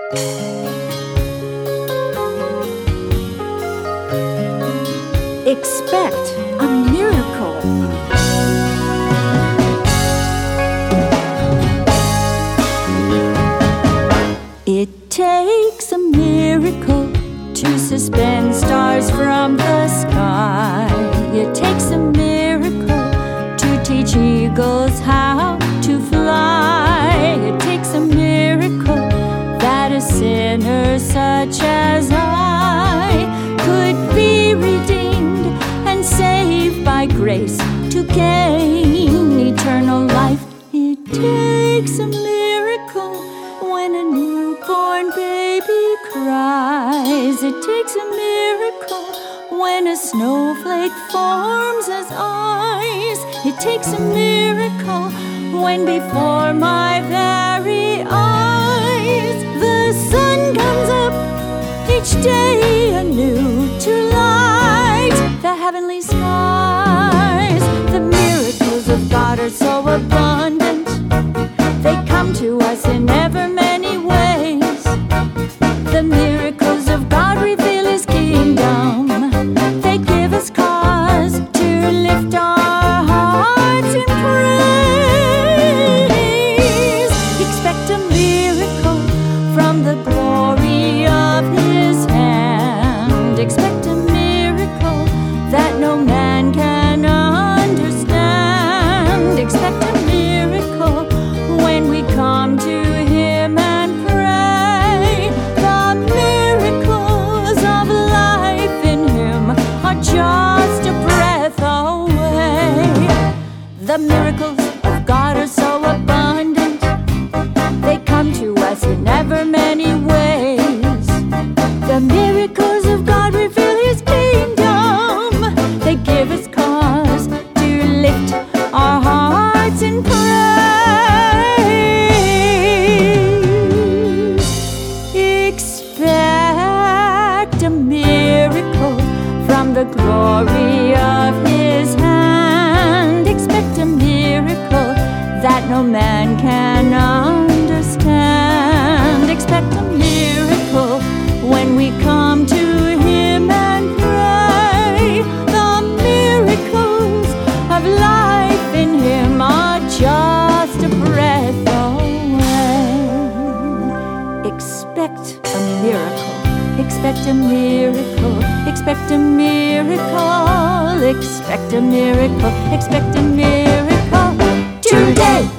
Expect a miracle. It takes a miracle to suspend stars from the sky. It takes a miracle to teach eagles how to fly. It takes a miracle that a sinner such as I could be redeemed and saved by grace to gain eternal life. It takes a miracle when a newborn baby cries. It takes a miracle when a snowflake forms as eyes. It takes a miracle when before my very eyes the sun comes up each day anew to light the heavenly skies. The miracles of God are so abundant, they come to us in ever many ways. The miracles of God reveal His kingdom. They give us cause to lift our hearts in praise. Expect a miracle from the glory of His hand. Expect a miracle that no man can understand. Expect a miracle when we come to Him and pray. The miracles of life in Him are just a breath away. The miracles of God are so abundant, they come to us in ever many ways. The miracles of God reveal His kingdom. They give us cause to lift our hearts in praise. Expect a miracle from the glory of His hand. Expect a miracle that no man can understand. Expect a miracle when we come to Him and pray. The miracles of life in Him are just a breath away. Expect a miracle. Expect a miracle. Expect a miracle. Expect a miracle. Expect a miracle today.